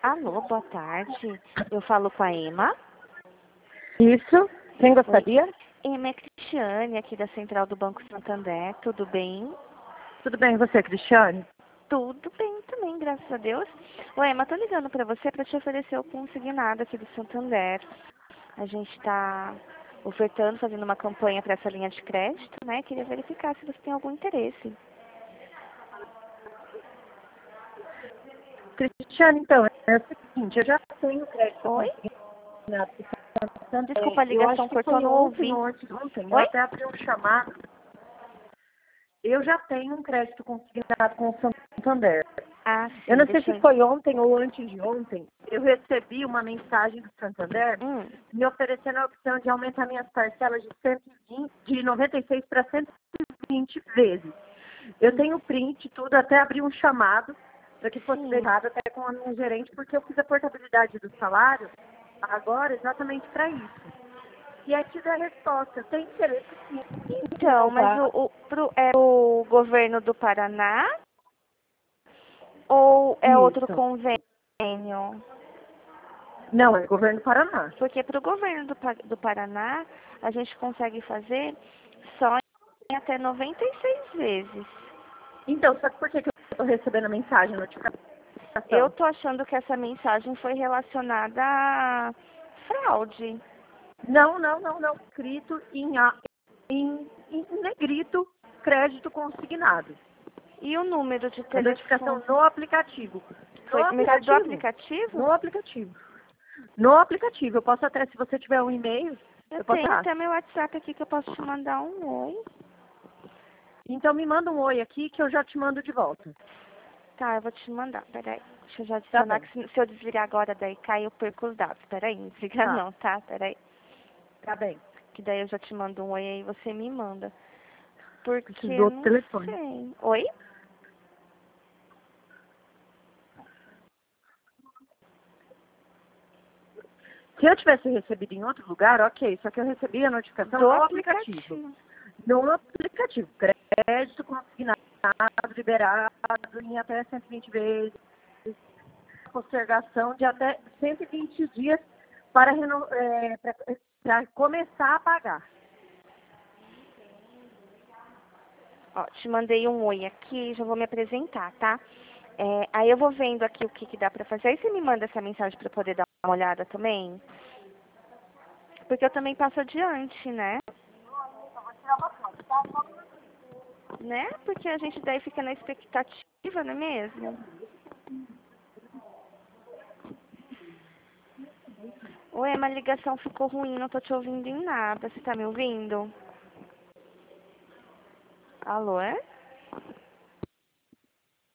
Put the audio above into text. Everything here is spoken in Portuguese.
Alô, boa tarde. Eu falo com a Emma. Isso. Quem gostaria? Emma é Cristiane, aqui da Central do Banco Santander. Tudo bem? Tudo bem, você, Cristiane? Tudo bem também, graças a Deus. Ô, Emma, tô ligando para você para te oferecer o consignado aqui do Santander. A gente está ofertando, fazendo uma campanha para essa linha de crédito, né? Queria verificar se você tem algum interesse. Cristiane, então, é o seguinte, eu já tenho crédito Oi? consignado pro Santander. Desculpa, a Eu ligação acho que cortou, foi não ouvi. ontem, eu Oi? até abri um chamado. Eu já tenho um crédito consignado com o Santander. Ah, Eu sim, não sei deixa se eu... foi ontem ou antes de ontem, eu recebi uma mensagem do Santander me oferecendo a opção de aumentar minhas parcelas de 120, de 96 para 120 vezes. Eu tenho print, tudo, até abri um chamado para que fosse Sim. deixado até com a minha gerente, porque eu fiz a portabilidade do salário agora exatamente para isso. E aí tive a resposta, tem interesse sim em Então, mas renovar. é o governo do Paraná ou é outro Isso. convênio? Não, é governo do Paraná. Porque para o governo do Paraná, a gente consegue fazer só em até 96 vezes. Então, sabe por que que eu estou recebendo a mensagem, a Eu notificação? tô achando que essa mensagem foi relacionada a fraude. Não. Escrito em negrito, crédito consignado. E o número de É notificação telefone? no aplicativo. No Foi mensagem do aplicativo. aplicativo? No aplicativo. No aplicativo. Eu posso até, se você tiver um e-mail, Eu eu posso tenho dar. até meu WhatsApp aqui que eu posso te mandar um oi. Então me manda um oi aqui que eu já te mando de volta. Tá, eu vou te mandar, peraí. Deixa eu já Tá adicionar, bom. que se eu desligar agora, daí cai, eu perco os dados. Peraí, não desliga Tá. não, tá? Peraí. Tá bem. Que daí eu já te mando um oi aí, você me manda. Porque Preciso do eu outro não telefone. sei. Oi? Se eu tivesse recebido em outro lugar, ok. Só que eu recebi a notificação Do no aplicativo. aplicativo. No aplicativo. Crédito consignado, liberado em até 120 vezes. Postergação de até 120 dias para começar a pagar. Ó, te mandei um oi aqui, já vou me apresentar, tá? Aí eu vou vendo aqui o que, que dá pra fazer. Aí você me manda essa mensagem pra eu poder dar uma olhada também? Porque eu também passo adiante, né? Né? Porque a gente daí fica na expectativa, não é mesmo? Oi, a ligação ficou ruim, não tô te ouvindo em nada. Você tá me ouvindo? Alô, é?